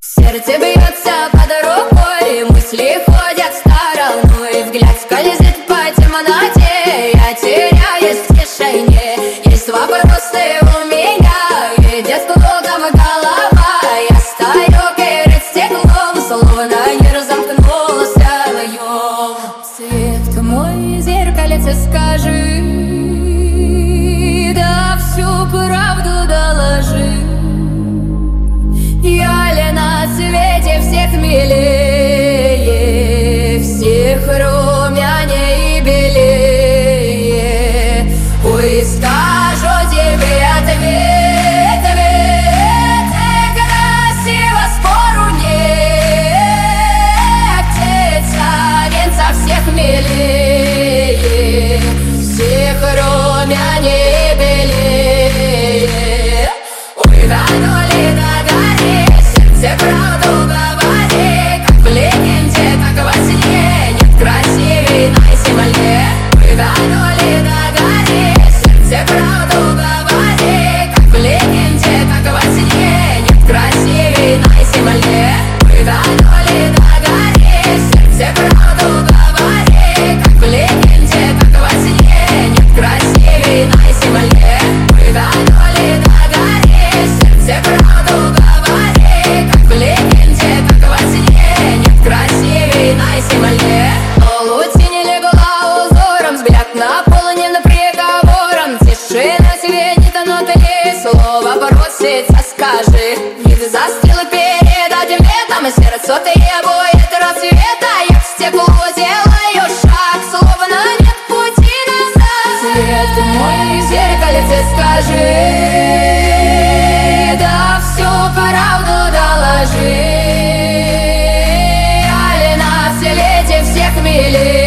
Сердце бьется под рукой, мысли ходят стороной, взгляд скользит по темноте, я теряюсь в тишине. Есть вопросы у меня, видят кругом голова. Я стою перед стеклом, словно не разомкнулся вдвоем. Свет мой, зеркальце, скажи, да всю правду доложи. Я ли на свете всех милее, всех румяней и белее? Ой, скажу тебе ответ, ведь ты красиво, спору нет. Птица венца всех милее, всех румяней и белее. Ой, давно ли правду говори, как в легенде, как во сне. Нет красивей на земле. Ой, давно ли догори, сердце правду говори, как в легенде, как во сне. Нет красивей на земле. Ой, давно ли догори, сердце правду говори, как в легенде, как во сне. Нет красивей на земле. Ой, давно ли догори, сердце правду говори, в легенде, как во сне. Нет красивей на земле. Полутень легла узором, взгляд наполнен приговором. Тишина светит, но ты слово бросится, скажи. Вид застыл перед ответом, сердце требует рассвета. Я в стекло делаю шаг, словно нет пути назад. Свет мой, зеркальце, скажи, да всю правду доложи. Я ли на свете всех милее?